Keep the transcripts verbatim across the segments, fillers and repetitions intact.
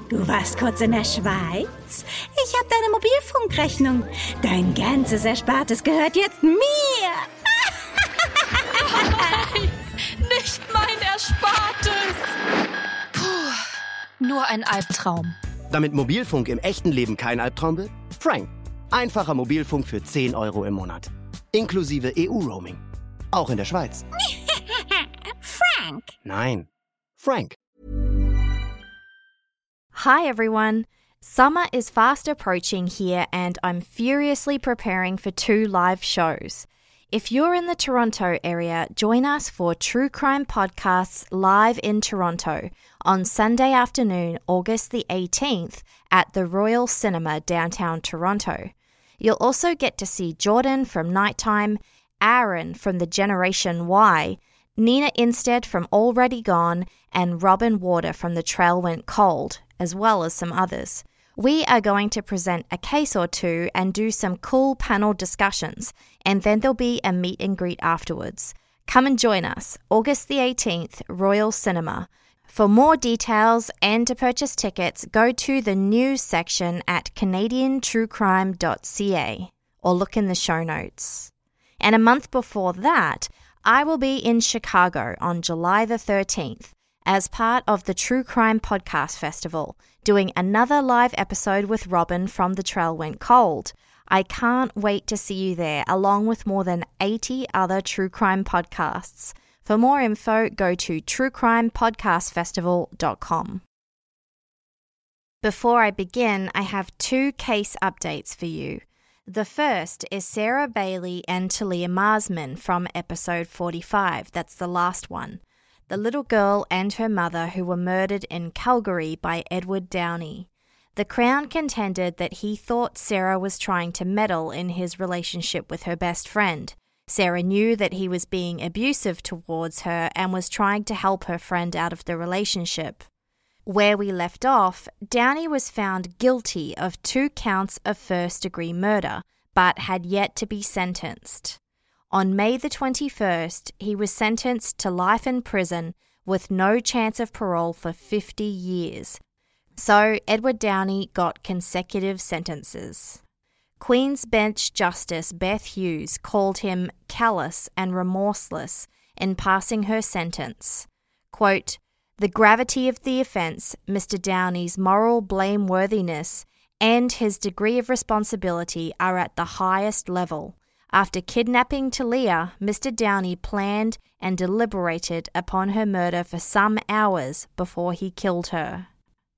Du warst kurz in der Schweiz? Ich habe deine Mobilfunkrechnung. Dein ganzes Erspartes gehört jetzt mir. Nein, nicht mein Erspartes. Puh, nur ein Albtraum. Damit Mobilfunk im echten Leben kein Albtraum wird? Frank. Einfacher Mobilfunk für zehn Euro im Monat. Inklusive E U-Roaming. Auch in der Schweiz. Frank. Nein, Frank. Hi everyone. Summer is fast approaching here and I'm furiously preparing for two live shows. If you're in the Toronto area, join us for True Crime Podcasts live in Toronto on Sunday afternoon, August the eighteenth at the Royal Cinema downtown Toronto. You'll also get to see Jordan from Nighttime, Aaron from the Generation Y, Nina Instead from Already Gone, and Robin Warder from The Trail Went Cold, as well as some others. We are going to present a case or two and do some cool panel discussions, and then there'll be a meet and greet afterwards. Come and join us, August the eighteenth, Royal Cinema. For more details and to purchase tickets, go to the news section at canadian true crime dot c a or look in the show notes. And a month before that, I will be in Chicago on July the thirteenth as part of the True Crime Podcast Festival, doing another live episode with Robin from The Trail Went Cold. I can't wait to see you there, along with more than eighty other true crime podcasts. For more info, go to true crime podcast festival dot com. Before I begin, I have two case updates for you. The first is Sarah Bailey and Talia Marsman from episode forty-five. That's the last one. The little girl and her mother who were murdered in Calgary by Edward Downey. The Crown contended that he thought Sarah was trying to meddle in his relationship with her best friend. Sarah knew that he was being abusive towards her and was trying to help her friend out of the relationship. Where we left off, Downey was found guilty of two counts of first-degree murder, but had yet to be sentenced. On May the twenty-first, he was sentenced to life in prison with no chance of parole for fifty years. So Edward Downey got consecutive sentences. Queen's Bench Justice Beth Hughes called him callous and remorseless in passing her sentence. Quote, "The gravity of the offence, Mister Downey's moral blameworthiness, and his degree of responsibility are at the highest level. After kidnapping Talia, Mister Downey planned and deliberated upon her murder for some hours before he killed her."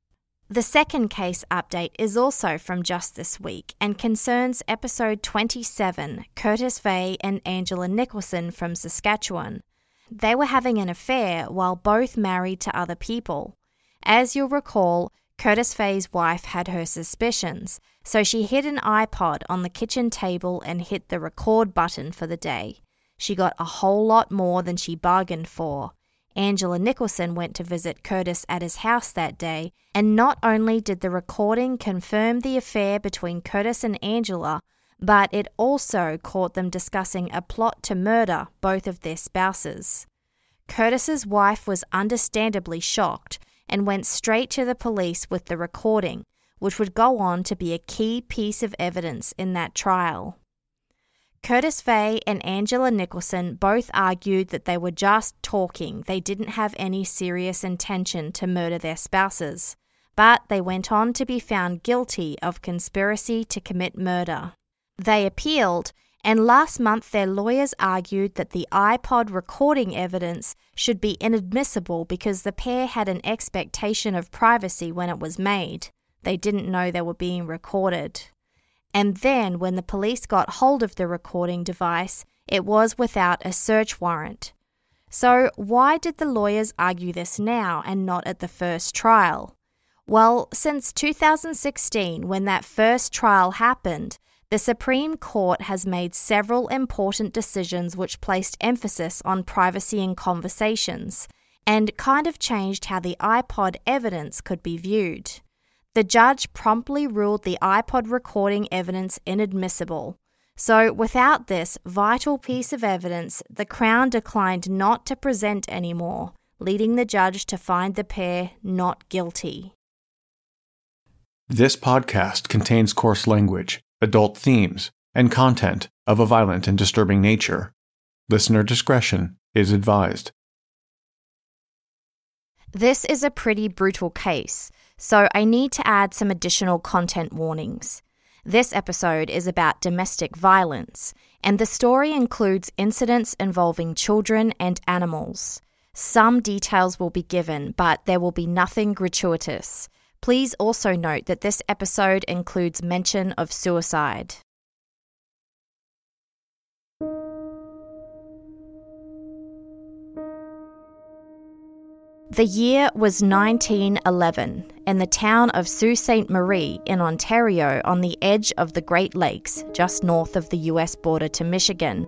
The second case update is also from just this week and concerns episode twenty-seven, Curtis Vey and Angela Nicholson from Saskatchewan. They were having an affair while both married to other people. As you'll recall, Curtis Vey's wife had her suspicions, so she hid an iPod on the kitchen table and hit the record button for the day. She got a whole lot more than she bargained for. Angela Nicholson went to visit Curtis at his house that day, and not only did the recording confirm the affair between Curtis and Angela, but it also caught them discussing a plot to murder both of their spouses. Curtis's wife was understandably shocked and went straight to the police with the recording, which would go on to be a key piece of evidence in that trial. Curtis Vey and Angela Nicholson both argued that they were just talking. They didn't have any serious intention to murder their spouses, but they went on to be found guilty of conspiracy to commit murder. They appealed, and last month their lawyers argued that the iPod recording evidence should be inadmissible because the pair had an expectation of privacy when it was made. They didn't know they were being recorded. And then, when the police got hold of the recording device, it was without a search warrant. So why did the lawyers argue this now and not at the first trial? Well, since two thousand sixteen, when that first trial happened, the Supreme Court has made several important decisions which placed emphasis on privacy in conversations and kind of changed how the iPod evidence could be viewed. The judge promptly ruled the iPod recording evidence inadmissible. So without this vital piece of evidence, the Crown declined not to present anymore, leading the judge to find the pair not guilty. This podcast contains coarse language, adult themes, and content of a violent and disturbing nature. Listener discretion is advised. This is a pretty brutal case, so I need to add some additional content warnings. This episode is about domestic violence, and the story includes incidents involving children and animals. Some details will be given, but there will be nothing gratuitous. Please also note that this episode includes mention of suicide. The year was nineteen eleven, in the town of Sault Ste. Marie in Ontario on the edge of the Great Lakes, just north of the U S border to Michigan.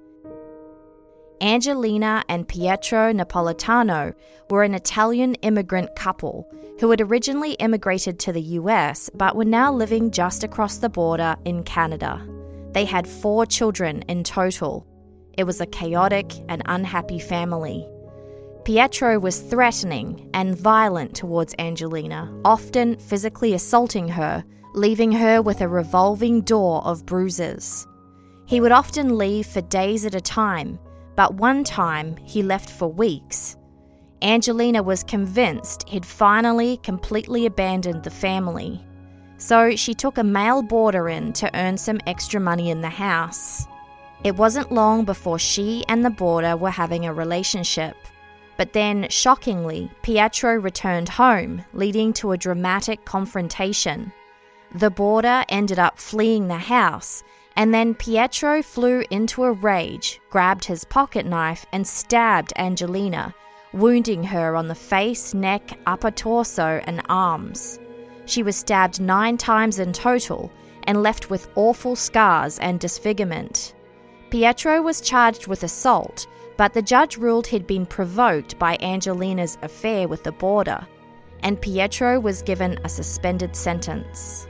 Angelina and Pietro Napolitano were an Italian immigrant couple who had originally immigrated to the U S but were now living just across the border in Canada. They had four children in total. It was a chaotic and unhappy family. Pietro was threatening and violent towards Angelina, often physically assaulting her, leaving her with a revolving door of bruises. He would often leave for days at a time, but one time he left for weeks. Angelina was convinced he'd finally completely abandoned the family, so she took a male boarder in to earn some extra money in the house. It wasn't long before she and the boarder were having a relationship. But then, shockingly, Pietro returned home, leading to a dramatic confrontation. The boarder ended up fleeing the house, and then Pietro flew into a rage, grabbed his pocket knife and stabbed Angelina, wounding her on the face, neck, upper torso and arms. She was stabbed nine times in total and left with awful scars and disfigurement. Pietro was charged with assault, but the judge ruled he'd been provoked by Angelina's affair with the boarder, and Pietro was given a suspended sentence.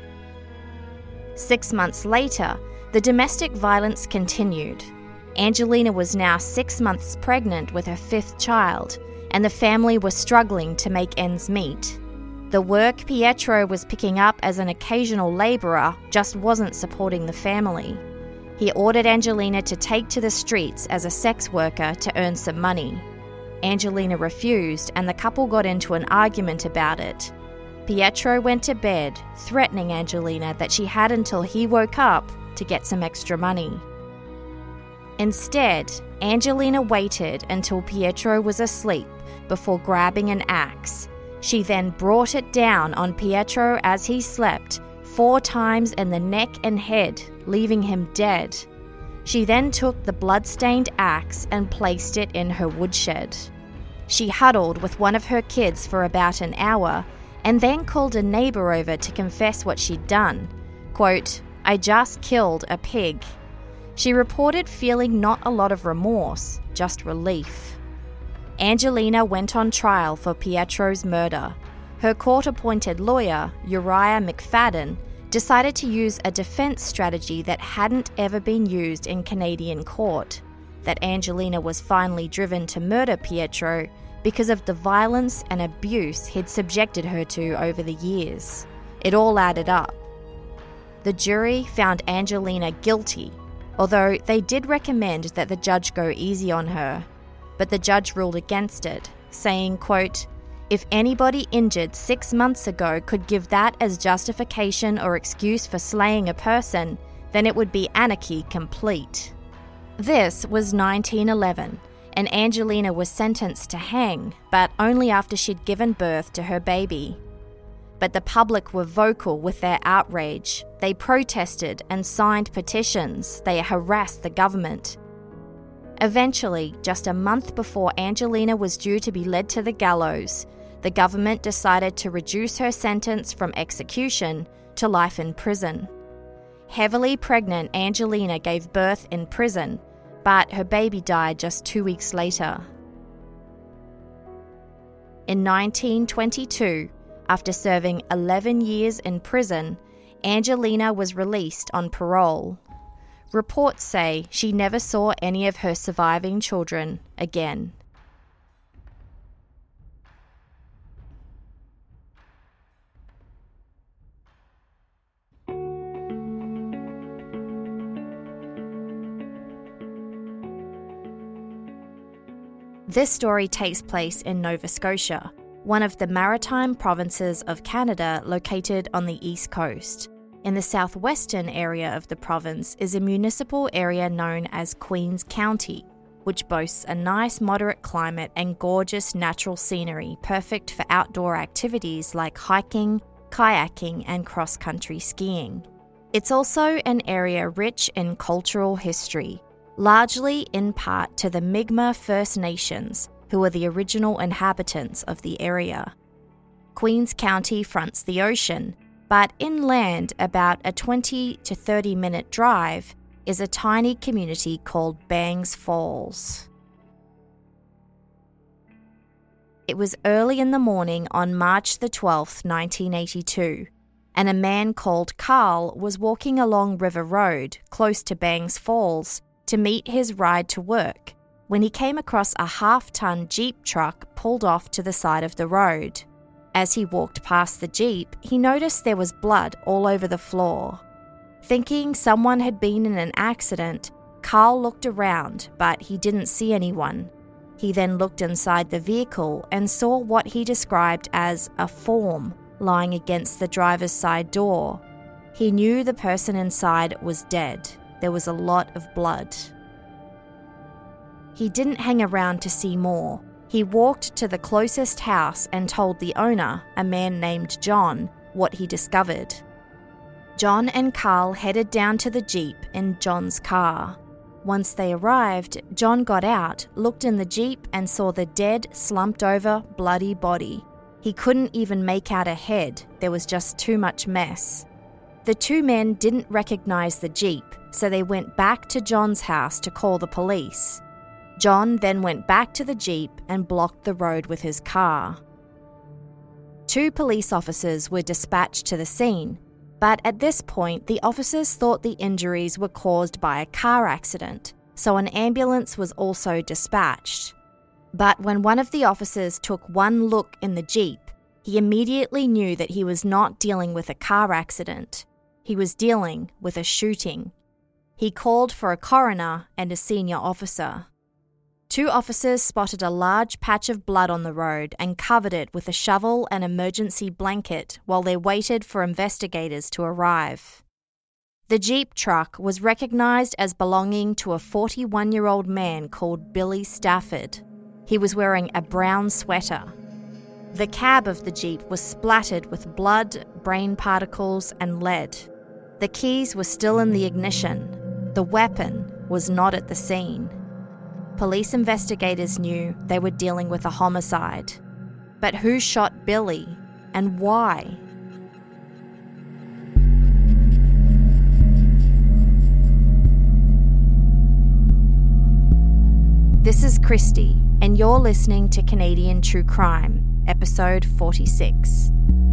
Six months later, the domestic violence continued. Angelina was now six months pregnant with her fifth child, and the family was struggling to make ends meet. The work Pietro was picking up as an occasional labourer just wasn't supporting the family. He ordered Angelina to take to the streets as a sex worker to earn some money. Angelina refused, and the couple got into an argument about it. Pietro went to bed, threatening Angelina that she had until he woke up to get some extra money. Instead, Angelina waited until Pietro was asleep before grabbing an axe. She then brought it down on Pietro as he slept, four times in the neck and head, leaving him dead. She then took the blood-stained axe and placed it in her woodshed. She huddled with one of her kids for about an hour and then called a neighbour over to confess what she'd done. Quote, "I just killed a pig." She reported feeling not a lot of remorse, just relief. Angelina went on trial for Pietro's murder. Her court-appointed lawyer, Uriah McFadden, decided to use a defense strategy that hadn't ever been used in Canadian court, that Angelina was finally driven to murder Pietro because of the violence and abuse he'd subjected her to over the years. It all added up. The jury found Angelina guilty, although they did recommend that the judge go easy on her. But the judge ruled against it, saying, quote, "If anybody injured six months ago could give that as justification or excuse for slaying a person, then it would be anarchy complete." This was nineteen eleven, and Angelina was sentenced to hang, but only after she'd given birth to her baby. But the public were vocal with their outrage. They protested and signed petitions. They harassed the government. Eventually, just a month before Angelina was due to be led to the gallows, the government decided to reduce her sentence from execution to life in prison. Heavily pregnant Angelina gave birth in prison, but her baby died just two weeks later. In nineteen twenty-two, after serving eleven years in prison, Angelina was released on parole. Reports say she never saw any of her surviving children again. This story takes place in Nova Scotia, one of the maritime provinces of Canada located on the east coast. In the southwestern area of the province is a municipal area known as Queen's County, which boasts a nice moderate climate and gorgeous natural scenery perfect for outdoor activities like hiking, kayaking and cross-country skiing. It's also an area rich in cultural history, largely in part to the Mi'kmaq First Nations, who are the original inhabitants of the area. Queen's County fronts the ocean, but inland about a twenty to thirty minute drive is a tiny community called Bangs Falls. It was early in the morning on March the twelfth, nineteen eighty-two, and a man called Carl was walking along River Road, close to Bangs Falls, to meet his ride to work, when he came across a half-ton Jeep truck pulled off to the side of the road. As he walked past the Jeep, he noticed there was blood all over the floor. Thinking someone had been in an accident, Carl looked around, but he didn't see anyone. He then looked inside the vehicle and saw what he described as a form lying against the driver's side door. He knew the person inside was dead. There was a lot of blood. He didn't hang around to see more. He walked to the closest house and told the owner, a man named John, what he discovered. John and Carl headed down to the Jeep in John's car. Once they arrived, John got out, looked in the Jeep and saw the dead, slumped-over, bloody body. He couldn't even make out a head. There was just too much mess. The two men didn't recognize the Jeep, so they went back to John's house to call the police. John then went back to the Jeep and blocked the road with his car. Two police officers were dispatched to the scene, but at this point the officers thought the injuries were caused by a car accident, so an ambulance was also dispatched. But when one of the officers took one look in the Jeep, he immediately knew that he was not dealing with a car accident. He was dealing with a shooting. He called for a coroner and a senior officer. Two officers spotted a large patch of blood on the road and covered it with a shovel and emergency blanket while they waited for investigators to arrive. The Jeep truck was recognised as belonging to a forty-one-year-old man called Billy Stafford. He was wearing a brown sweater. The cab of the Jeep was splattered with blood, brain particles and lead. The keys were still in the ignition. The weapon was not at the scene. Police investigators knew they were dealing with a homicide. But who shot Billy and why? This is Christy, and you're listening to Canadian True Crime, episode forty-six.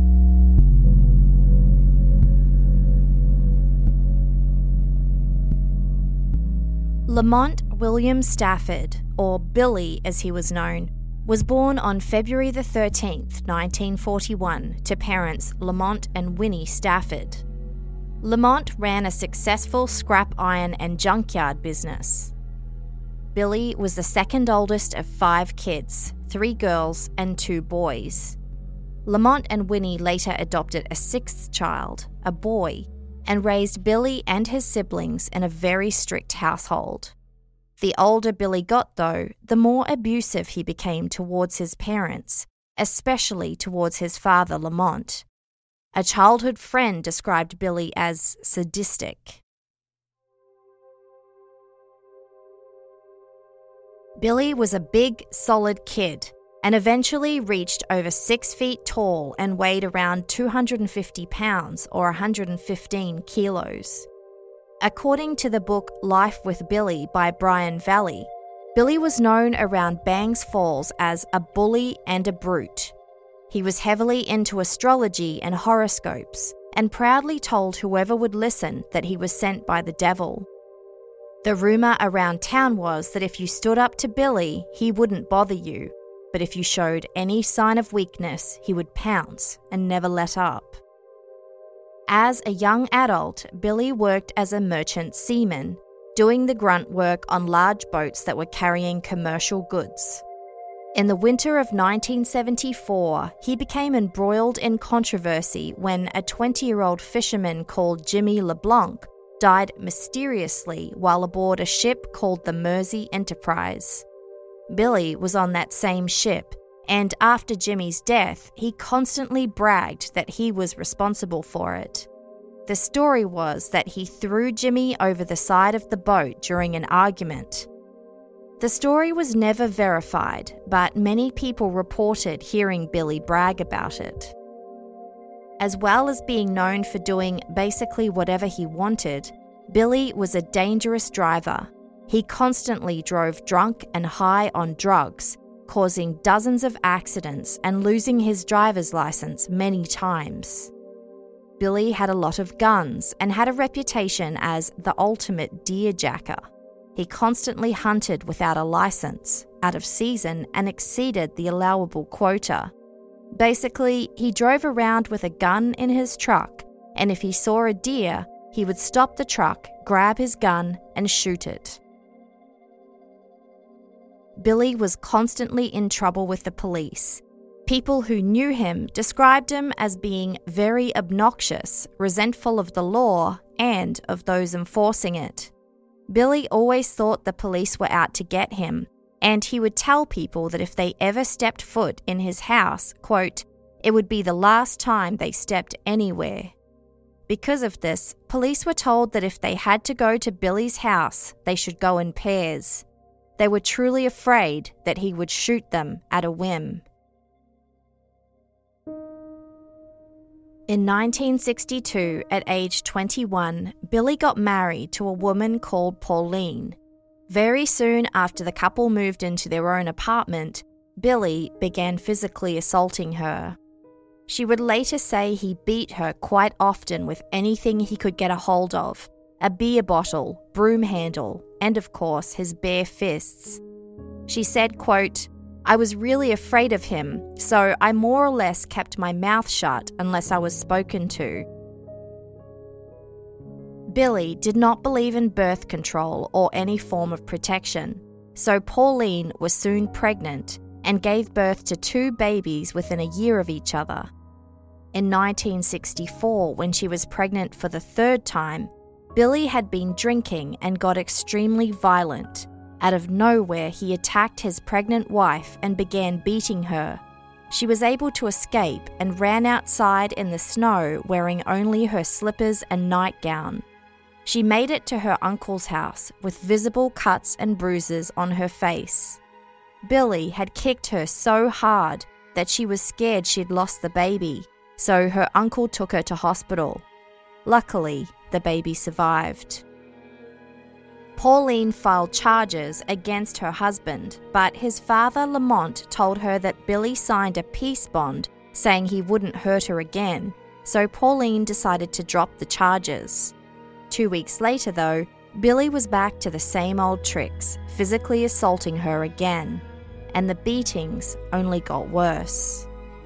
Lamont William Stafford, or Billy as he was known, was born on February the thirteenth, nineteen forty-one, to parents Lamont and Winnie Stafford. Lamont ran a successful scrap iron and junkyard business. Billy was the second oldest of five kids, three girls and two boys. Lamont and Winnie later adopted a sixth child, a boy, and raised Billy and his siblings in a very strict household. The older Billy got, though, the more abusive he became towards his parents, especially towards his father, Lamont. A childhood friend described Billy as sadistic. Billy was a big, solid kid and eventually reached over six feet tall and weighed around two hundred fifty pounds or one hundred fifteen kilos. According to the book Life with Billy by Brian Valley, Billy was known around Bangs Falls as a bully and a brute. He was heavily into astrology and horoscopes and proudly told whoever would listen that he was sent by the devil. The rumour around town was that if you stood up to Billy, he wouldn't bother you, but if you showed any sign of weakness, he would pounce and never let up. As a young adult, Billy worked as a merchant seaman, doing the grunt work on large boats that were carrying commercial goods. In the winter of nineteen seventy-four, he became embroiled in controversy when a twenty-year-old fisherman called Jimmy LeBlanc died mysteriously while aboard a ship called the Mersey Enterprise. Billy was on that same ship, and after Jimmy's death, he constantly bragged that he was responsible for it. The story was that he threw Jimmy over the side of the boat during an argument. The story was never verified, but many people reported hearing Billy brag about it. As well as being known for doing basically whatever he wanted, Billy was a dangerous driver. He constantly drove drunk and high on drugs, causing dozens of accidents and losing his driver's license many times. Billy had a lot of guns and had a reputation as the ultimate deerjacker. He constantly hunted without a license, out of season, and exceeded the allowable quota. Basically, he drove around with a gun in his truck, and if he saw a deer, he would stop the truck, grab his gun, and shoot it. Billy was constantly in trouble with the police. People who knew him described him as being very obnoxious, resentful of the law, and of those enforcing it. Billy always thought the police were out to get him, and he would tell people that if they ever stepped foot in his house, quote, it would be the last time they stepped anywhere. Because of this, police were told that if they had to go to Billy's house, they should go in pairs. They were truly afraid that he would shoot them at a whim. In nineteen sixty-two, at age twenty-one, Billy got married to a woman called Pauline. Very soon after the couple moved into their own apartment, Billy began physically assaulting her. She would later say he beat her quite often with anything he could get a hold of, a beer bottle, broom handle, and of course his bare fists. She said, quote, I was really afraid of him, so I more or less kept my mouth shut unless I was spoken to. Billy did not believe in birth control or any form of protection, so Pauline was soon pregnant and gave birth to two babies within a year of each other. In nineteen sixty-four, when she was pregnant for the third time, Billy had been drinking and got extremely violent. Out of nowhere, he attacked his pregnant wife and began beating her. She was able to escape and ran outside in the snow wearing only her slippers and nightgown. She made it to her uncle's house with visible cuts and bruises on her face. Billy had kicked her so hard that she was scared she'd lost the baby, so her uncle took her to hospital. Luckily, the baby survived. Pauline filed charges against her husband, but his father, Lamont, told her that Billy signed a peace bond saying he wouldn't hurt her again, so Pauline decided to drop the charges. Two weeks later, though, Billy was back to the same old tricks, physically assaulting her again, and the beatings only got worse.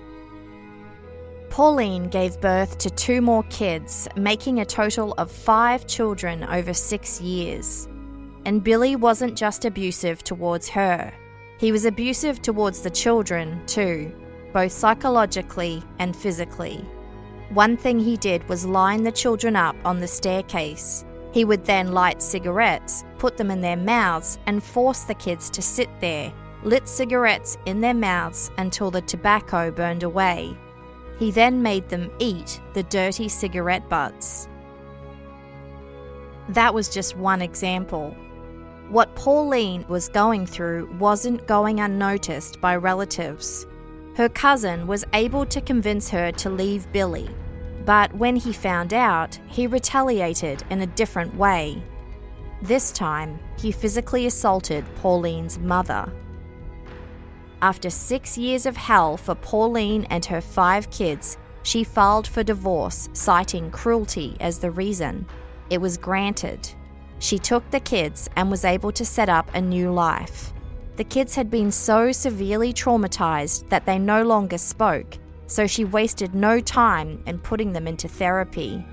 Pauline gave birth to two more kids, making a total of five children over six years. And Billy wasn't just abusive towards her. He was abusive towards the children too, both psychologically and physically. One thing he did was line the children up on the staircase. He would then light cigarettes, put them in their mouths, and force the kids to sit there, lit cigarettes in their mouths until the tobacco burned away. He then made them eat the dirty cigarette butts. That was just one example. What Pauline was going through wasn't going unnoticed by relatives. Her cousin was able to convince her to leave Billy, but when he found out, he retaliated in a different way. This time, he physically assaulted Pauline's mother. After six years of hell for Pauline and her five kids, she filed for divorce, citing cruelty as the reason. It was granted. She took the kids and was able to set up a new life. The kids had been so severely traumatized that they no longer spoke, so she wasted no time in putting them into therapy.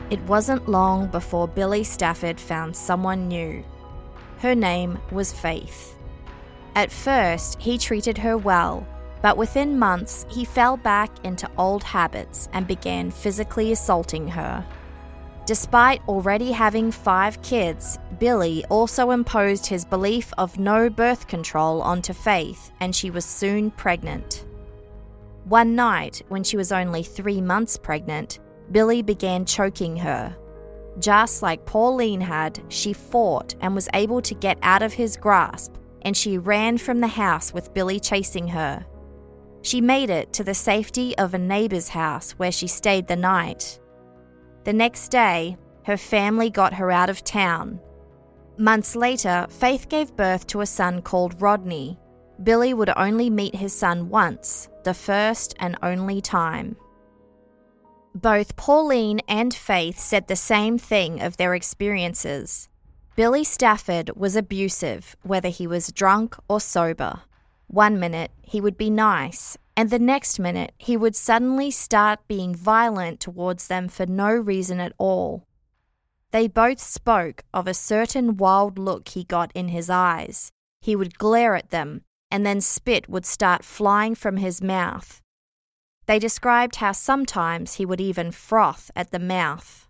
It wasn't long before Billy Stafford found someone new. Her name was Faith. At first, he treated her well, but within months, he fell back into old habits and began physically assaulting her. Despite already having five kids, Billy also imposed his belief of no birth control onto Faith, and she was soon pregnant. One night, when she was only three months pregnant, Billy began choking her. Just like Pauline had, she fought and was able to get out of his grasp, and she ran from the house with Billy chasing her. She made it to the safety of a neighbour's house where she stayed the night. The next day, her family got her out of town. Months later, Faith gave birth to a son called Rodney. Billy would only meet his son once, the first and only time. Both Pauline and Faith said the same thing of their experiences. Billy Stafford was abusive, whether he was drunk or sober. One minute, he would be nice, and the next minute, he would suddenly start being violent towards them for no reason at all. They both spoke of a certain wild look he got in his eyes. He would glare at them, and then spit would start flying from his mouth. They described how sometimes he would even froth at the mouth.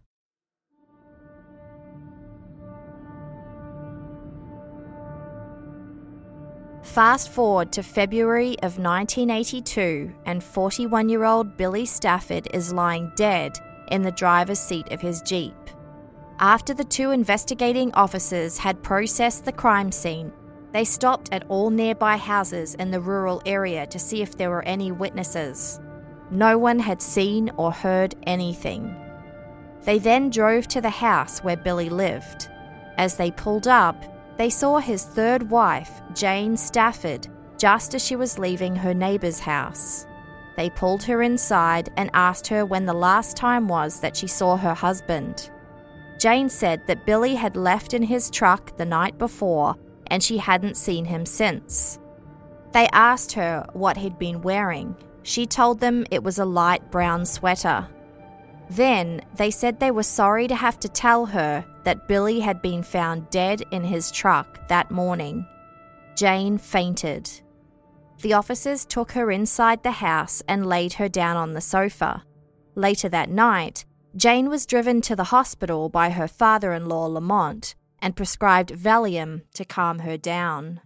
Fast forward to February of nineteen eighty-two, and forty-one-year-old Billy Stafford is lying dead in the driver's seat of his Jeep. After the two investigating officers had processed the crime scene, they stopped at all nearby houses in the rural area to see if there were any witnesses. No one had seen or heard anything. They then drove to the house where Billy lived. As they pulled up, they saw his third wife, Jane Stafford, just as she was leaving her neighbour's house. They pulled her inside and asked her when the last time was that she saw her husband. Jane said that Billy had left in his truck the night before and she hadn't seen him since. They asked her what he'd been wearing. She told them it was a light brown sweater. Then they said they were sorry to have to tell her that Billy had been found dead in his truck that morning. Jane fainted. The officers took her inside the house and laid her down on the sofa. Later that night, Jane was driven to the hospital by her father-in-law Lamont and prescribed Valium to calm her down.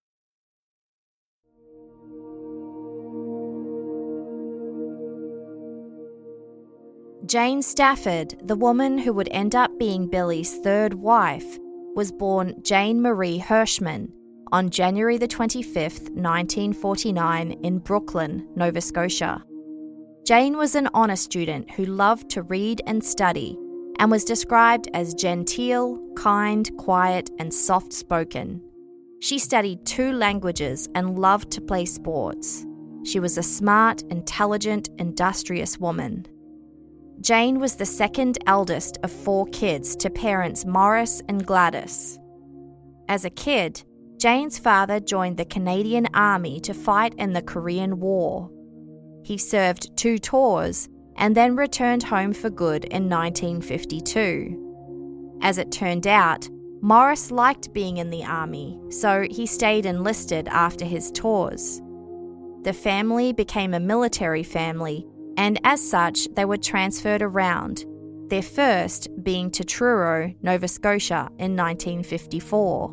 Jane Stafford, the woman who would end up being Billy's third wife, was born Jane Marie Hirschman on January the twenty-fifth, nineteen forty-nine in Brooklyn, Nova Scotia. Jane was an honour student who loved to read and study and was described as genteel, kind, quiet and soft-spoken. She studied two languages and loved to play sports. She was a smart, intelligent, industrious woman. Jane was the second eldest of four kids to parents Morris and Gladys. As a kid, Jane's father joined the Canadian Army to fight in the Korean War. He served two tours and then returned home for good in nineteen fifty-two. As it turned out, Morris liked being in the army, so he stayed enlisted after his tours. The family became a military family, and as such, they were transferred around, their first being to Truro, Nova Scotia in nineteen fifty-four.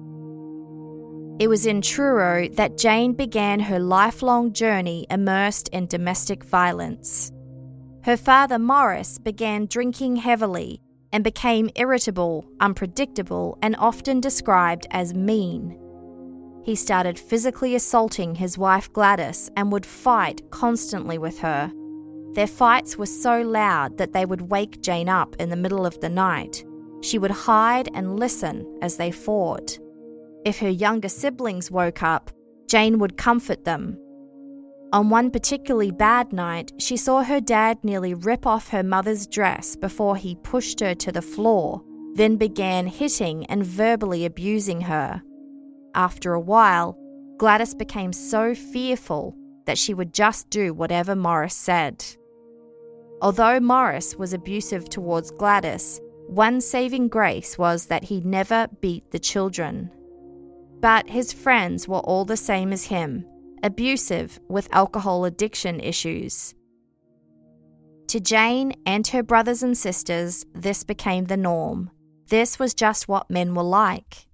It was in Truro that Jane began her lifelong journey immersed in domestic violence. Her father, Morris, began drinking heavily and became irritable, unpredictable, and often described as mean. He started physically assaulting his wife Gladys and would fight constantly with her. Their fights were so loud that they would wake Jane up in the middle of the night. She would hide and listen as they fought. If her younger siblings woke up, Jane would comfort them. On one particularly bad night, she saw her dad nearly rip off her mother's dress before he pushed her to the floor, then began hitting and verbally abusing her. After a while, Gladys became so fearful that she would just do whatever Morris said. Although Morris was abusive towards Gladys, one saving grace was that he never beat the children. But his friends were all the same as him, abusive with alcohol addiction issues. To Jane and her brothers and sisters, this became the norm. This was just what men were like.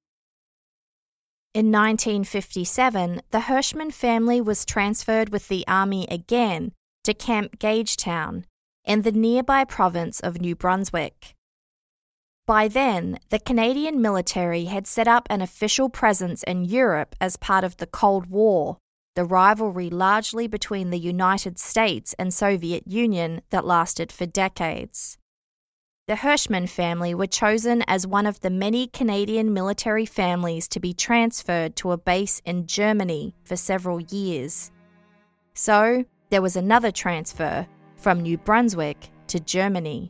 In nineteen fifty-seven, the Hirschman family was transferred with the army again to Camp Gagetown in the nearby province of New Brunswick. By then, the Canadian military had set up an official presence in Europe as part of the Cold War, the rivalry largely between the United States and Soviet Union that lasted for decades. The Hirschman family were chosen as one of the many Canadian military families to be transferred to a base in Germany for several years. So, there was another transfer from New Brunswick to Germany.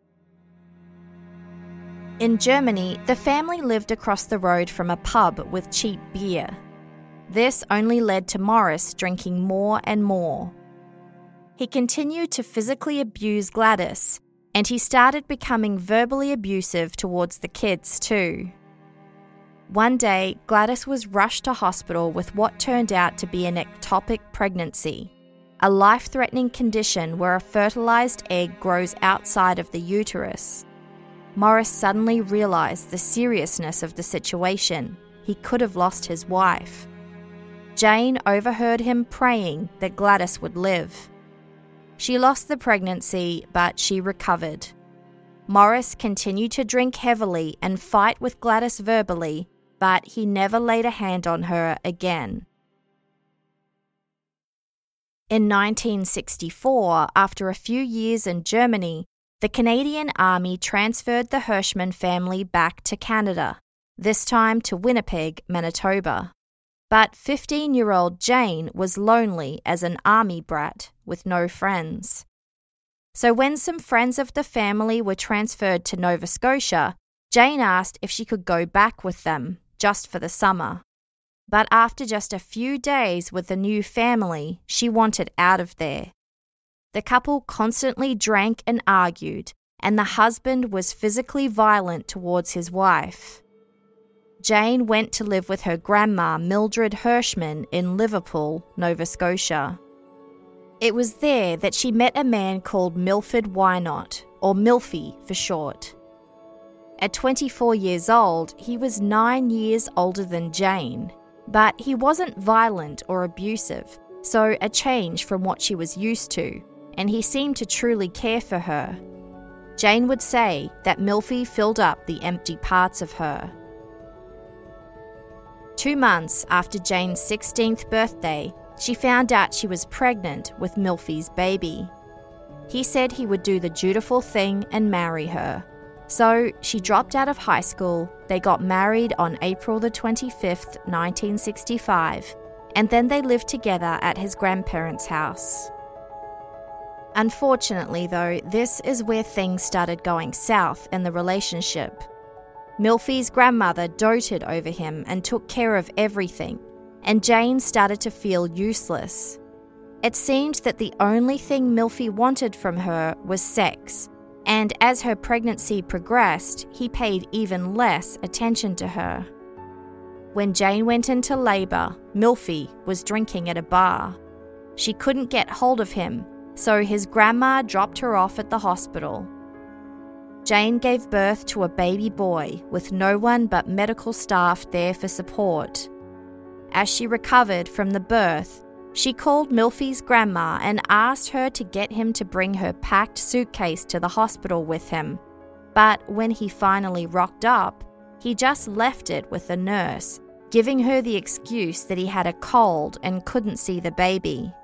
In Germany, the family lived across the road from a pub with cheap beer. This only led to Morris drinking more and more. He continued to physically abuse Gladys, and he started becoming verbally abusive towards the kids too. One day, Gladys was rushed to hospital with what turned out to be an ectopic pregnancy, a life-threatening condition where a fertilized egg grows outside of the uterus. Morris suddenly realized the seriousness of the situation. He could have lost his wife. Jane overheard him praying that Gladys would live. She lost the pregnancy, but she recovered. Morris continued to drink heavily and fight with Gladys verbally, but he never laid a hand on her again. In nineteen sixty-four, after a few years in Germany, the Canadian Army transferred the Hirschman family back to Canada, this time to Winnipeg, Manitoba. But fifteen-year-old Jane was lonely as an army brat with no friends. So when some friends of the family were transferred to Nova Scotia, Jane asked if she could go back with them, just for the summer. But after just a few days with the new family, she wanted out of there. The couple constantly drank and argued, and the husband was physically violent towards his wife. Jane went to live with her grandma, Mildred Hirschman, in Liverpool, Nova Scotia. It was there that she met a man called Milford Wynot, or Milfy for short. At twenty-four years old, he was nine years older than Jane, but he wasn't violent or abusive, so a change from what she was used to, and he seemed to truly care for her. Jane would say that Milfy filled up the empty parts of her. Two months after Jane's sixteenth birthday, she found out she was pregnant with Milfy's baby. He said he would do the dutiful thing and marry her. So she dropped out of high school, they got married on April the twenty-fifth, nineteen sixty-five, and then they lived together at his grandparents' house. Unfortunately, though, this is where things started going south in the relationship. Milfy's grandmother doted over him and took care of everything, and Jane started to feel useless. It seemed that the only thing Milfy wanted from her was sex, and as her pregnancy progressed, he paid even less attention to her. When Jane went into labour, Milfy was drinking at a bar. She couldn't get hold of him, so his grandma dropped her off at the hospital. Jane gave birth to a baby boy with no one but medical staff there for support. As she recovered from the birth, she called Milfy's grandma and asked her to get him to bring her packed suitcase to the hospital with him. But when he finally rocked up, he just left it with the nurse, giving her the excuse that he had a cold and couldn't see the baby.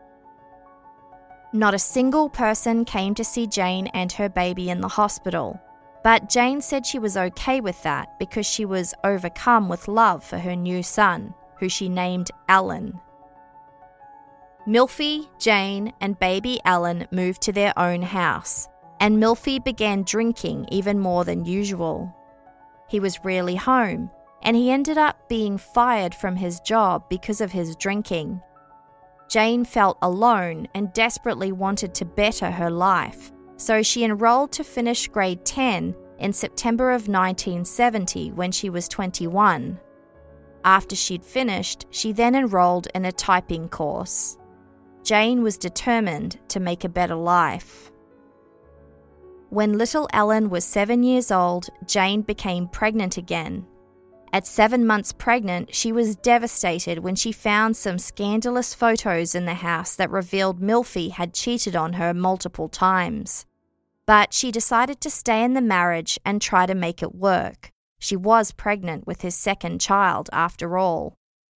Not a single person came to see Jane and her baby in the hospital, but Jane said she was okay with that because she was overcome with love for her new son, who she named Alan. Milfy, Jane, and baby Alan moved to their own house, and Milfy began drinking even more than usual. He was rarely home, and he ended up being fired from his job because of his drinking. Jane felt alone and desperately wanted to better her life, so she enrolled to finish grade ten in September of nineteen seventy when she was twenty-one. After she'd finished, she then enrolled in a typing course. Jane was determined to make a better life. When little Ellen was seven years old, Jane became pregnant again. At seven months pregnant, she was devastated when she found some scandalous photos in the house that revealed Milphie had cheated on her multiple times. But she decided to stay in the marriage and try to make it work. She was pregnant with his second child, after all.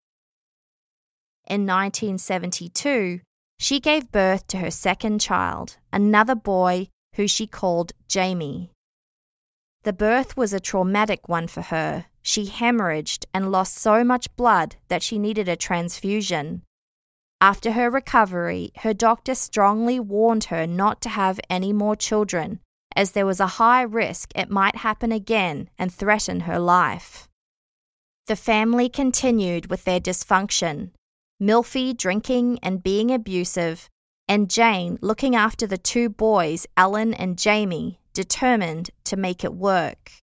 In nineteen seventy-two, she gave birth to her second child, another boy who she called Jamie. The birth was a traumatic one for her. She hemorrhaged and lost so much blood that she needed a transfusion. After her recovery, her doctor strongly warned her not to have any more children, as there was a high risk it might happen again and threaten her life. The family continued with their dysfunction, Milphie drinking and being abusive, and Jane looking after the two boys, Ellen and Jamie, determined to make it work.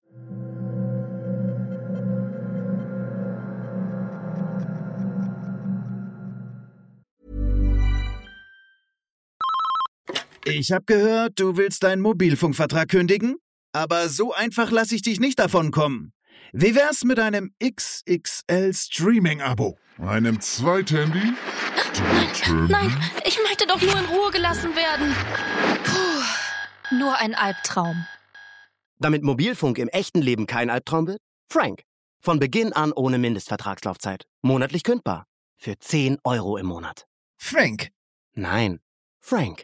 Ich habe gehört, du willst deinen Mobilfunkvertrag kündigen? Aber so einfach lasse ich dich nicht davon kommen. Wie wär's mit einem X X L-Streaming-Abo? Einem Zweithandy? Nein, nein, ich möchte doch nur in Ruhe gelassen werden. Puh, nur ein Albtraum. Damit Mobilfunk im echten Leben kein Albtraum wird? Frank. Von Beginn an ohne Mindestvertragslaufzeit. Monatlich kündbar. Für zehn Euro im Monat. Frank. Nein, Frank.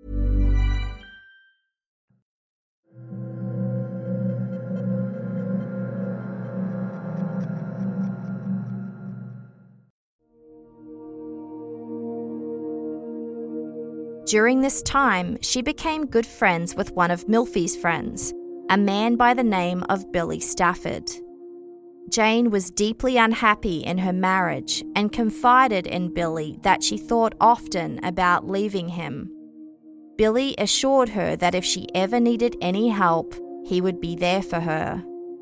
During this time, she became good friends with one of Milphie's friends, a man by the name of Billy Stafford. Jane was deeply unhappy in her marriage and confided in Billy that she thought often about leaving him. Billy assured her that if she ever needed any help, he would be there for her.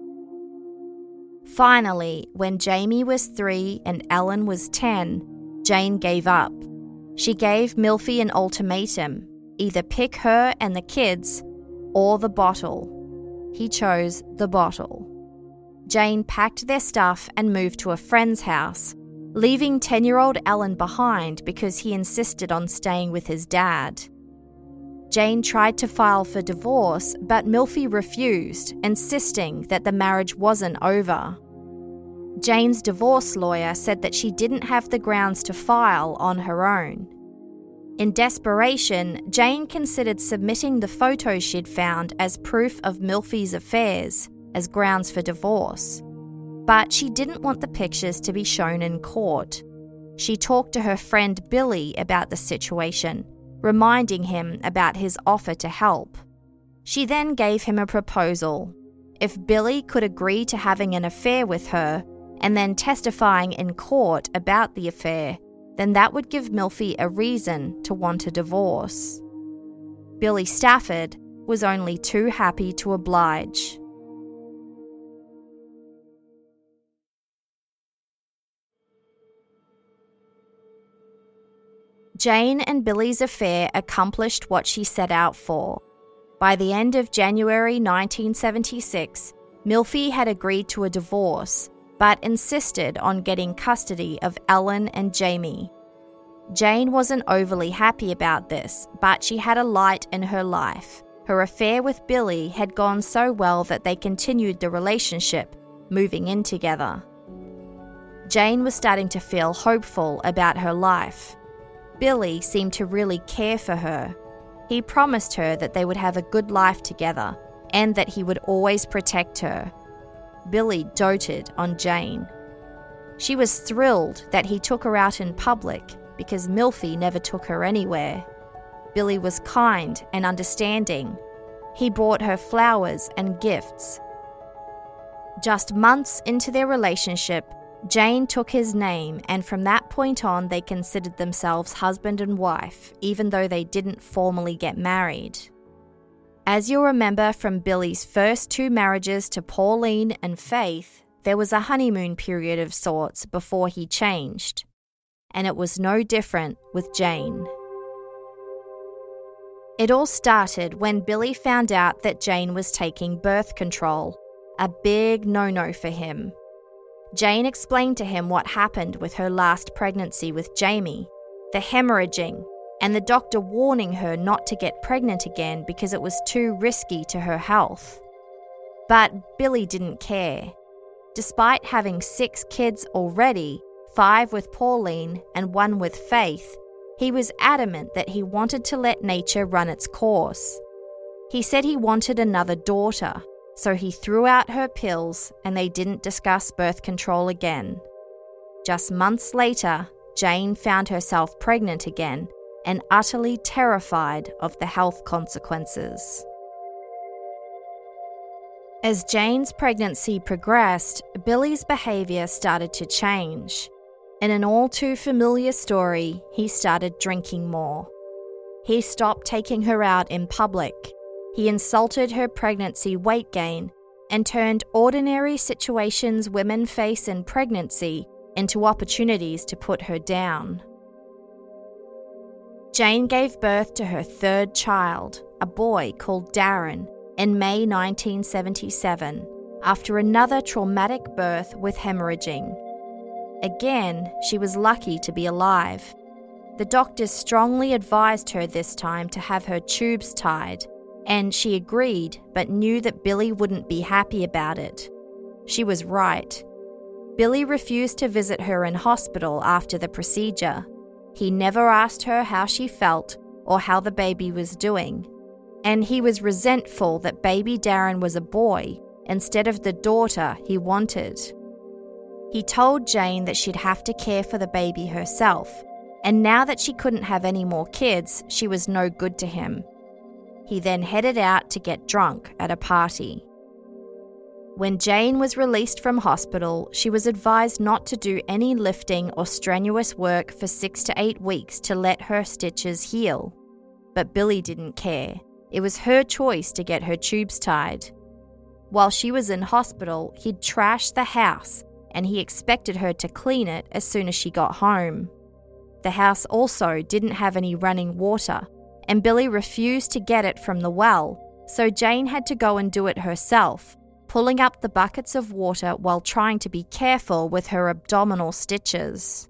Finally, when Jamie was three and Ellen was ten, Jane gave up. She gave Milphie an ultimatum, either pick her and the kids or the bottle. He chose the bottle. Jane packed their stuff and moved to a friend's house, leaving ten-year-old Ellen behind because he insisted on staying with his dad. Jane tried to file for divorce, but Milphie refused, insisting that the marriage wasn't over. Jane's divorce lawyer said that she didn't have the grounds to file on her own. In desperation, Jane considered submitting the photos she'd found as proof of Milphie's affairs as grounds for divorce. But she didn't want the pictures to be shown in court. She talked to her friend Billy about the situation, reminding him about his offer to help. She then gave him a proposal. If Billy could agree to having an affair with her, and then testifying in court about the affair, then that would give Milphie a reason to want a divorce. Billy Stafford was only too happy to oblige. Jane and Billy's affair accomplished what she set out for. By the end of January nineteen seventy-six, Milphie had agreed to a divorce, but insisted on getting custody of Ellen and Jamie. Jane wasn't overly happy about this, but she had a light in her life. Her affair with Billy had gone so well that they continued the relationship, moving in together. Jane was starting to feel hopeful about her life. Billy seemed to really care for her. He promised her that they would have a good life together and that he would always protect her. Billy doted on Jane. She was thrilled that he took her out in public because Milphie never took her anywhere. Billy was kind and understanding. He brought her flowers and gifts. Just months into their relationship, Jane took his name, and from that point on they considered themselves husband and wife, even though they didn't formally get married. As you'll remember from Billy's first two marriages to Pauline and Faith, there was a honeymoon period of sorts before he changed. And it was no different with Jane. It all started when Billy found out that Jane was taking birth control, a big no-no for him. Jane explained to him what happened with her last pregnancy with Jamie, the hemorrhaging, and the doctor warning her not to get pregnant again because it was too risky to her health. But Billy didn't care. Despite having six kids already, five with Pauline and one with Faith, he was adamant that he wanted to let nature run its course. He said he wanted another daughter, so he threw out her pills and they didn't discuss birth control again. Just months later, Jane found herself pregnant again and utterly terrified of the health consequences. As Jane's pregnancy progressed, Billy's behaviour started to change. In an all-too-familiar story, he started drinking more. He stopped taking her out in public. He insulted her pregnancy weight gain and turned ordinary situations women face in pregnancy into opportunities to put her down. Jane gave birth to her third child, a boy called Darren, in May nineteen seventy-seven, after another traumatic birth with hemorrhaging. Again, she was lucky to be alive. The doctors strongly advised her this time to have her tubes tied, and she agreed but knew that Billy wouldn't be happy about it. She was right. Billy refused to visit her in hospital after the procedure. He never asked her how she felt or how the baby was doing, and he was resentful that baby Darren was a boy instead of the daughter he wanted. He told Jane that she'd have to care for the baby herself, and now that she couldn't have any more kids, she was no good to him. He then headed out to get drunk at a party. When Jane was released from hospital, she was advised not to do any lifting or strenuous work for six to eight weeks to let her stitches heal. But Billy didn't care. It was her choice to get her tubes tied. While she was in hospital, he'd trashed the house, and he expected her to clean it as soon as she got home. The house also didn't have any running water, and Billy refused to get it from the well, so Jane had to go and do it herself, pulling up the buckets of water while trying to be careful with her abdominal stitches.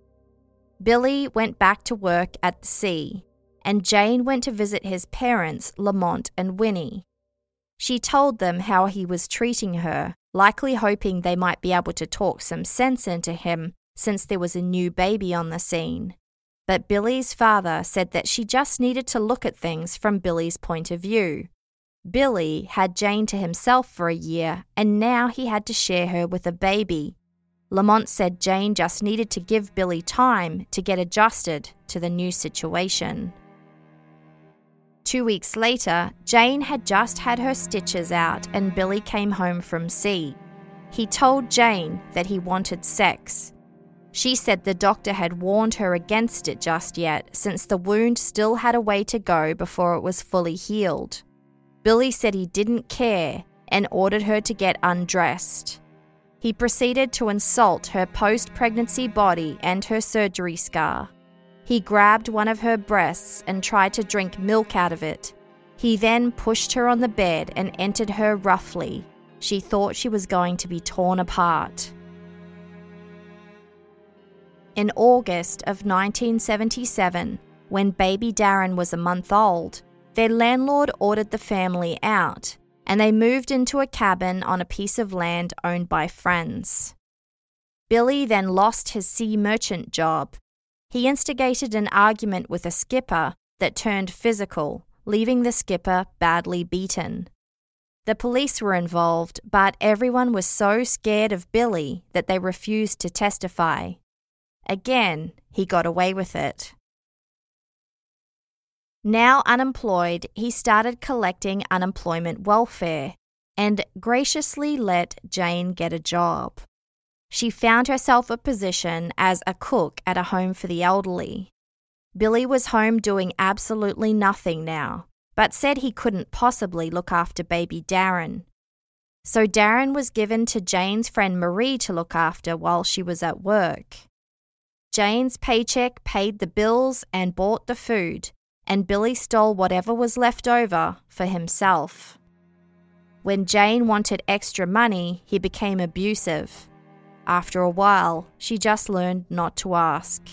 Billy went back to work at the sea, and Jane went to visit his parents, Lamont and Winnie. She told them how he was treating her, likely hoping they might be able to talk some sense into him since there was a new baby on the scene. But Billy's father said that she just needed to look at things from Billy's point of view. Billy had Jane to himself for a year, and now he had to share her with a baby. Lamont said Jane just needed to give Billy time to get adjusted to the new situation. Two weeks later, Jane had just had her stitches out and Billy came home from sea. He told Jane that he wanted sex. She said the doctor had warned her against it just yet, since the wound still had a way to go before it was fully healed. Billy said he didn't care and ordered her to get undressed. He proceeded to insult her post-pregnancy body and her surgery scar. He grabbed one of her breasts and tried to drink milk out of it. He then pushed her on the bed and entered her roughly. She thought she was going to be torn apart. In August of nineteen seventy-seven, when baby Darren was a month old, their landlord ordered the family out, and they moved into a cabin on a piece of land owned by friends. Billy then lost his sea merchant job. He instigated an argument with a skipper that turned physical, leaving the skipper badly beaten. The police were involved, but everyone was so scared of Billy that they refused to testify. Again, he got away with it. Now unemployed, he started collecting unemployment welfare and graciously let Jane get a job. she found herself a position as a cook at a home for the elderly. Billy was home doing absolutely nothing now, but said he couldn't possibly look after baby Darren. So Darren was given to Jane's friend Marie to look after while she was at work. Jane's paycheck paid the bills and bought the food, and Billy stole whatever was left over for himself. When Jane wanted extra money, he became abusive. After a while, she just learned not to ask.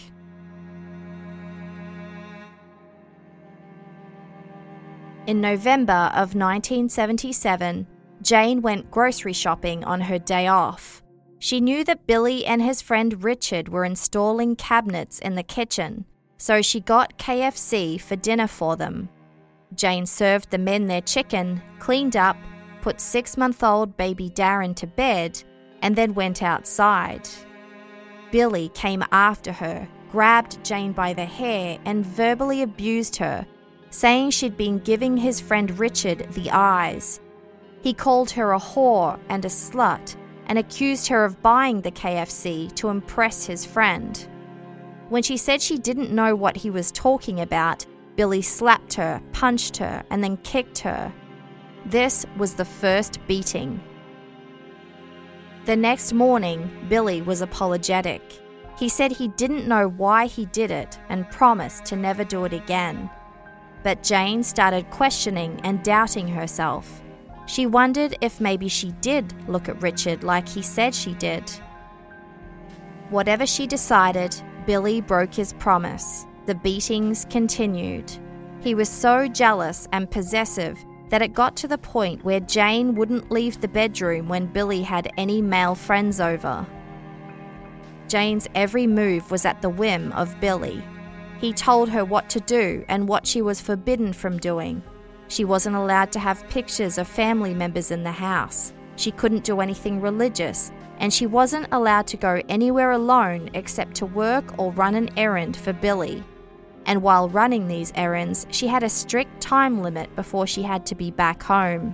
In November of nineteen seventy-seven, Jane went grocery shopping on her day off. She knew that Billy and his friend Richard were installing cabinets in the kitchen, so she got K F C for dinner for them. Jane served the men their chicken, cleaned up, put six-month-old baby Darren to bed, and then went outside. Billy came after her, grabbed Jane by the hair and verbally abused her, saying she'd been giving his friend Richard the eyes. He called her a whore and a slut and accused her of buying the K F C to impress his friend. When she said she didn't know what he was talking about, Billy slapped her, punched her, and then kicked her. This was the first beating. The next morning, Billy was apologetic. He said he didn't know why he did it and promised to never do it again. But Jane started questioning and doubting herself. She wondered if maybe she did look at Richard like he said she did. Whatever she decided, Billy broke his promise. The beatings continued. He was so jealous and possessive that it got to the point where Jane wouldn't leave the bedroom when Billy had any male friends over. Jane's every move was at the whim of Billy. He told her what to do and what she was forbidden from doing. She wasn't allowed to have pictures of family members in the house. She couldn't do anything religious, and she wasn't allowed to go anywhere alone except to work or run an errand for Billy. And while running these errands, she had a strict time limit before she had to be back home.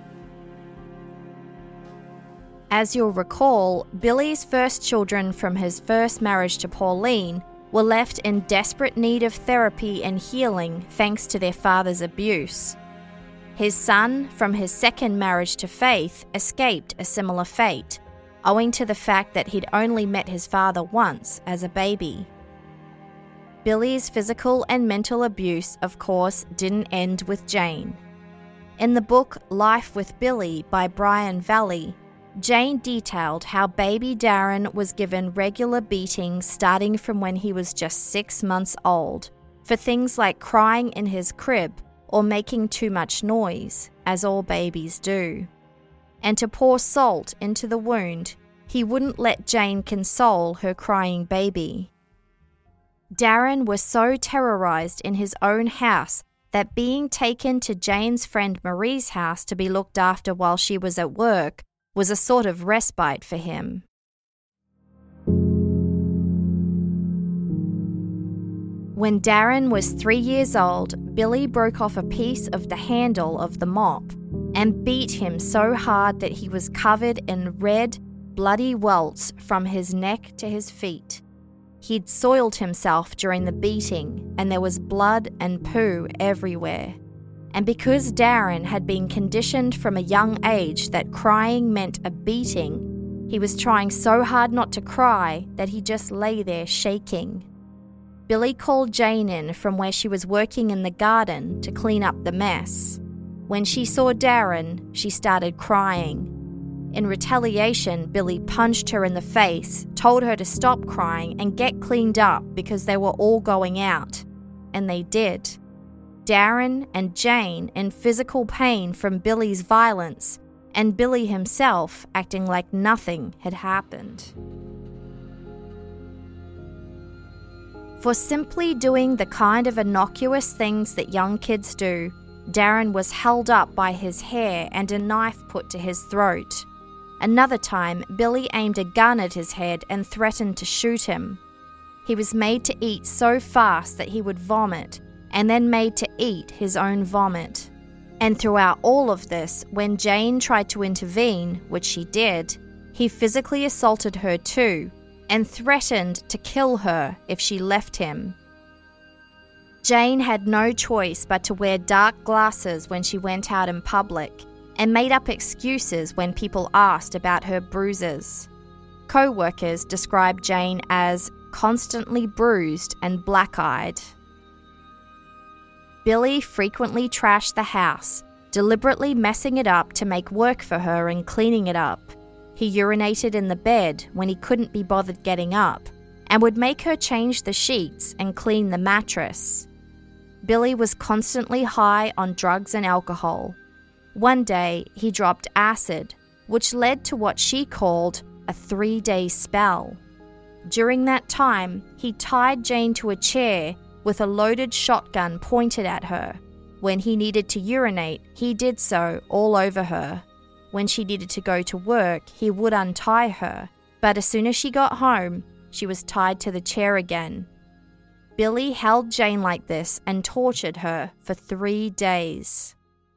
As you'll recall, Billy's first children from his first marriage to Pauline were left in desperate need of therapy and healing thanks to their father's abuse. His son, from his second marriage to Faith, escaped a similar fate, owing to the fact that he'd only met his father once as a baby. Billy's physical and mental abuse, of course, didn't end with Jane. In the book Life with Billy by Brian Valley, Jane detailed how baby Darren was given regular beatings starting from when he was just six months old, for things like crying in his crib or making too much noise, as all babies do. And to pour salt into the wound, he wouldn't let Jane console her crying baby. Darren was so terrorized in his own house that being taken to Jane's friend Marie's house to be looked after while she was at work was a sort of respite for him. When Darren was three years old, Billy broke off a piece of the handle of the mop and beat him so hard that he was covered in red, bloody welts from his neck to his feet. He'd soiled himself during the beating, and there was blood and poo everywhere. And because Darren had been conditioned from a young age that crying meant a beating, he was trying so hard not to cry that he just lay there shaking. Billy called Jane in from where she was working in the garden to clean up the mess. When she saw Darren, she started crying. In retaliation, Billy punched her in the face, told her to stop crying and get cleaned up because they were all going out. And they did. Darren and Jane in physical pain from Billy's violence, and Billy himself acting like nothing had happened. For simply doing the kind of innocuous things that young kids do, Darren was held up by his hair and a knife put to his throat. Another time, Billy aimed a gun at his head and threatened to shoot him. He was made to eat so fast that he would vomit, and then made to eat his own vomit. And throughout all of this, when Jane tried to intervene, which she did, he physically assaulted her too, and threatened to kill her if she left him. Jane had no choice but to wear dark glasses when she went out in public and made up excuses when people asked about her bruises. Co-workers described Jane as constantly bruised and black-eyed. Billy frequently trashed the house, deliberately messing it up to make work for her and cleaning it up. He urinated in the bed when he couldn't be bothered getting up, and would make her change the sheets and clean the mattress. Billy was constantly high on drugs and alcohol. One day, he dropped acid, which led to what she called a three-day spell. During that time, he tied Jane to a chair with a loaded shotgun pointed at her. When he needed to urinate, he did so all over her. When she needed to go to work, he would untie her, but as soon as she got home, she was tied to the chair again. Billy held Jane like this and tortured her for three days.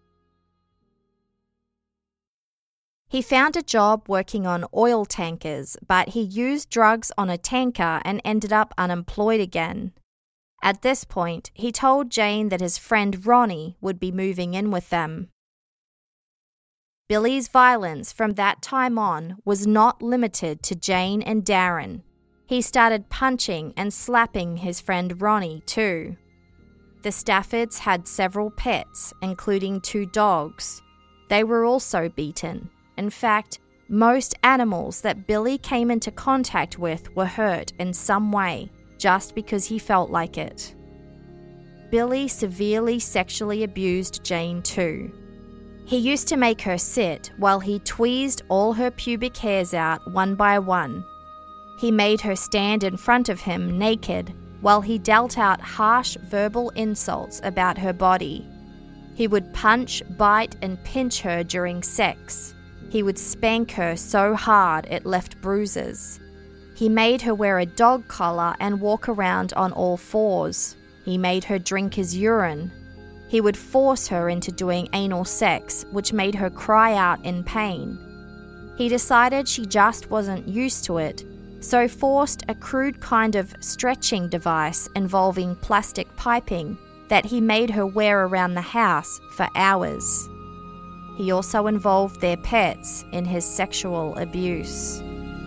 He found a job working on oil tankers, but he used drugs on a tanker and ended up unemployed again. At this point, he told Jane that his friend Ronnie would be moving in with them. Billy's violence from that time on was not limited to Jane and Darren. He started punching and slapping his friend Ronnie too. The Staffords had several pets, including two dogs. They were also beaten. In fact, most animals that Billy came into contact with were hurt in some way, just because he felt like it. Billy severely sexually abused Jane too. He used to make her sit while he tweezed all her pubic hairs out one by one. He made her stand in front of him naked while he dealt out harsh verbal insults about her body. He would punch, bite, and pinch her during sex. He would spank her so hard it left bruises. He made her wear a dog collar and walk around on all fours. He made her drink his urine. He would force her into doing anal sex, which made her cry out in pain. He decided she just wasn't used to it, so forced a crude kind of stretching device involving plastic piping that he made her wear around the house for hours. He also involved their pets in his sexual abuse.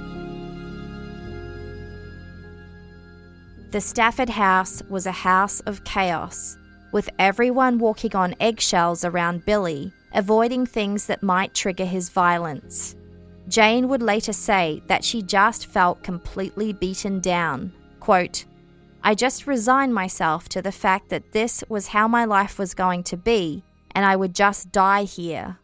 The Stafford house was a house of chaos, with everyone walking on eggshells around Billy, avoiding things that might trigger his violence. Jane would later say that she just felt completely beaten down. Quote, "I just resigned myself to the fact that this was how my life was going to be, and I would just die here."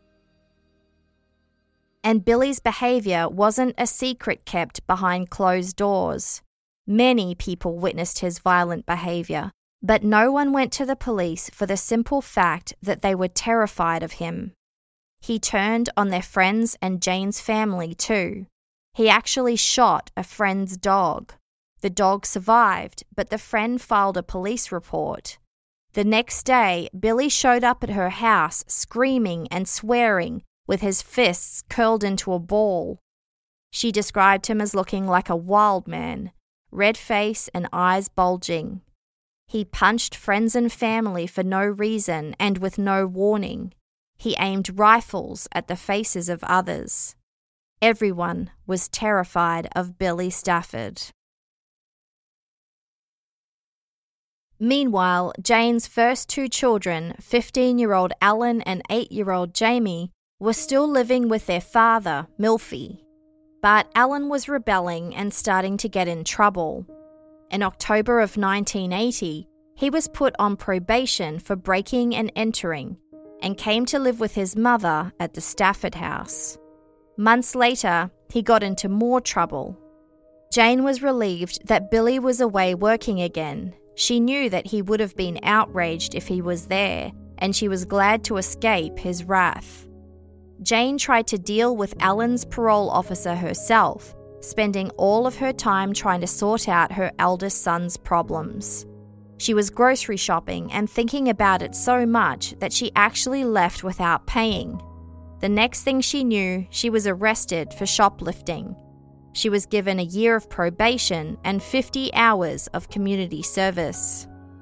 And Billy's behavior wasn't a secret kept behind closed doors. Many people witnessed his violent behavior, but no one went to the police for the simple fact that they were terrified of him. He turned on their friends and Jane's family too. He actually shot a friend's dog. The dog survived, but the friend filed a police report. The next day, Billy showed up at her house screaming and swearing, with his fists curled into a ball. She described him as looking like a wild man, red face and eyes bulging. He punched friends and family for no reason and with no warning. He aimed rifles at the faces of others. Everyone was terrified of Billy Stafford. Meanwhile, Jane's first two children, fifteen-year-old Alan and eight-year-old Jamie, were still living with their father, Milfy. But Alan was rebelling and starting to get in trouble. In October of nineteen eighty, he was put on probation for breaking and entering and came to live with his mother at the Stafford house. Months later, he got into more trouble. Jane was relieved that Billy was away working again. She knew that he would have been outraged if he was there, and she was glad to escape his wrath. Jane tried to deal with Alan's parole officer herself, spending all of her time trying to sort out her eldest son's problems. She was grocery shopping and thinking about it so much that she actually left without paying. The next thing she knew, she was arrested for shoplifting. She was given a year of probation and fifty hours of community service.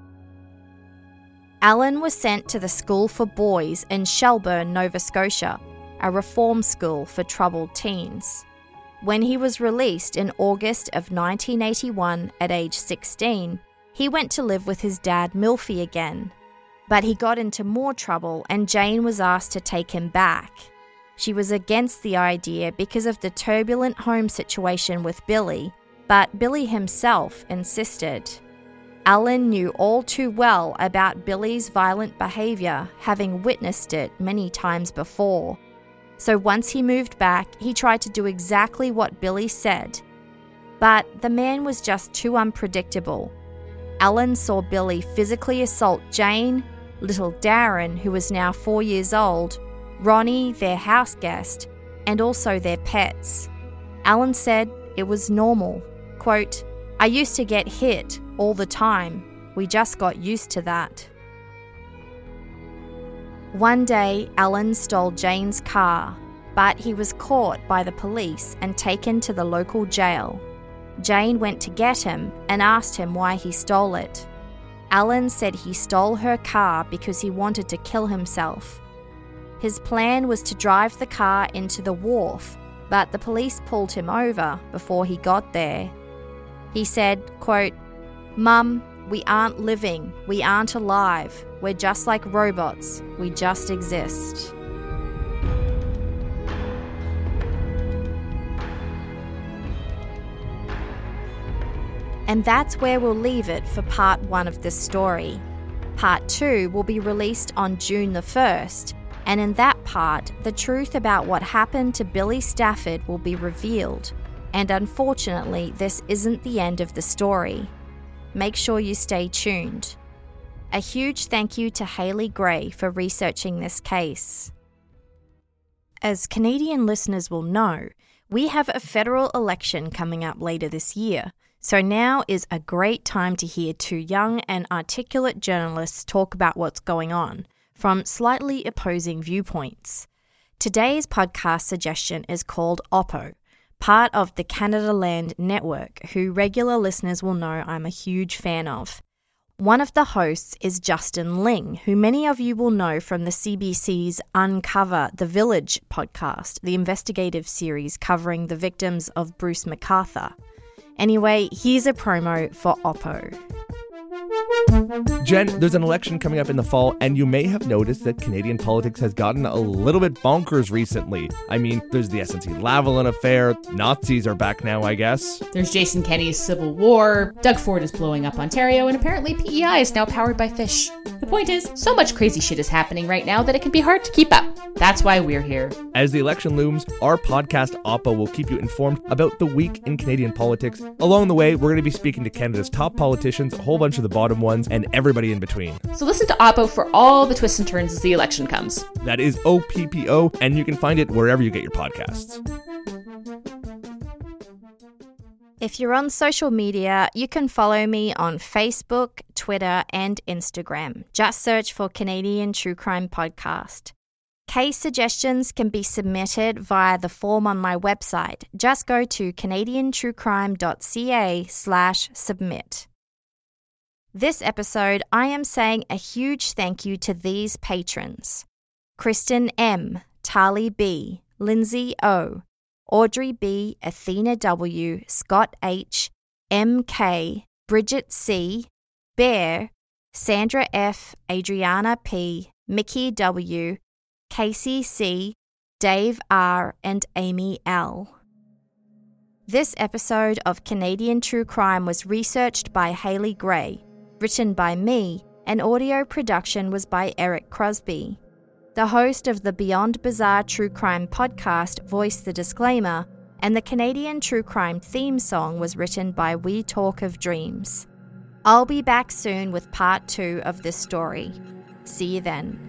Alan was sent to the School for Boys in Shelburne, Nova Scotia, a reform school for troubled teens. When he was released in August of nineteen eighty-one at age sixteen, he went to live with his dad Milfy again. But he got into more trouble and Jane was asked to take him back. She was against the idea because of the turbulent home situation with Billy, but Billy himself insisted. Alan knew all too well about Billy's violent behaviour, having witnessed it many times before. So once he moved back, he tried to do exactly what Billy said. But the man was just too unpredictable. Alan saw Billy physically assault Jane, little Darren, who was now four years old, Ronnie, their house guest, and also their pets. Alan said it was normal. Quote, "I used to get hit all the time. We just got used to that." One day, Alan stole Jane's car, but he was caught by the police and taken to the local jail. Jane went to get him and asked him why he stole it. Alan said he stole her car because he wanted to kill himself. His plan was to drive the car into the wharf, but the police pulled him over before he got there. He said, quote, "Mum, we aren't living, we aren't alive, we're just like robots, we just exist." And that's where we'll leave it for part one of this story. Part two will be released on June the first, and in that part, the truth about what happened to Billy Stafford will be revealed. And unfortunately, this isn't the end of the story. Make sure you stay tuned. A huge thank you to Hayley Gray for researching this case. As Canadian listeners will know, we have a federal election coming up later this year, so now is a great time to hear two young and articulate journalists talk about what's going on, from slightly opposing viewpoints. Today's podcast suggestion is called Oppo, part of the Canada Land Network, who regular listeners will know I'm a huge fan of. One of the hosts is Justin Ling, who many of you will know from the C B C's Uncover the Village podcast, the investigative series covering the victims of Bruce McArthur. Anyway, here's a promo for Oppo. Jen, there's an election coming up in the fall, and you may have noticed that Canadian politics has gotten a little bit bonkers recently. I mean, there's the S N C-Lavalin affair, Nazis are back now, I guess. There's Jason Kenney's Civil War, Doug Ford is blowing up Ontario, and apparently P E I is now powered by fish. The point is, so much crazy shit is happening right now that it can be hard to keep up. That's why we're here. As the election looms, our podcast, Oppo, will keep you informed about the week in Canadian politics. Along the way, we're going to be speaking to Canada's top politicians, a whole bunch of the bottom ones, and everybody in between. So listen to Oppo for all the twists and turns as the election comes. That is O P P O, and you can find it wherever you get your podcasts. If you're on social media, you can follow me on Facebook, Twitter, and Instagram. Just search for Canadian True Crime Podcast. Case suggestions can be submitted via the form on my website. Just go to canadiantruecrime.ca slash submit. This episode, I am saying a huge thank you to these patrons: Kristen M, Tali B, Lindsay O, Audrey B, Athena W, Scott H, M K, Bridget C, Bear, Sandra F, Adriana P, Mickey W, Casey C, Dave R, and Amy L. This episode of Canadian True Crime was researched by Hayley Gray, written by me, and audio production was by Eric Crosby. The host of the Beyond Bizarre True Crime podcast voiced the disclaimer, and the Canadian True Crime theme song was written by We Talk of Dreams. I'll be back soon with part two of this story. See you then.